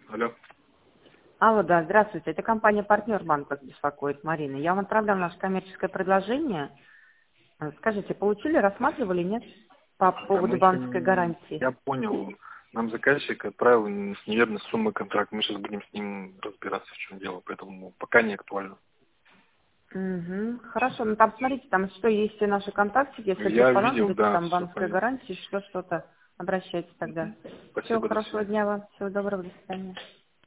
Алло. Алло, да, здравствуйте. Это компания «Партнер Банк» вас беспокоит, Марина. Я вам отправляла наше коммерческое предложение. Скажите, получили, рассматривали, нет? По Да, поводу банковской гарантии. я понял. Нам заказчик отправил с неверной суммой контракт. Мы сейчас будем с ним разбираться, в чем дело. Поэтому пока не актуально. Угу. Хорошо, ну там смотрите, там что есть и наши контакты, если вдруг Я видел, понадобится да, там все банковская понятно. гарантия, что-то, обращайтесь тогда. Всего Спасибо, до хорошего свидания. дня вам, всего доброго, до свидания.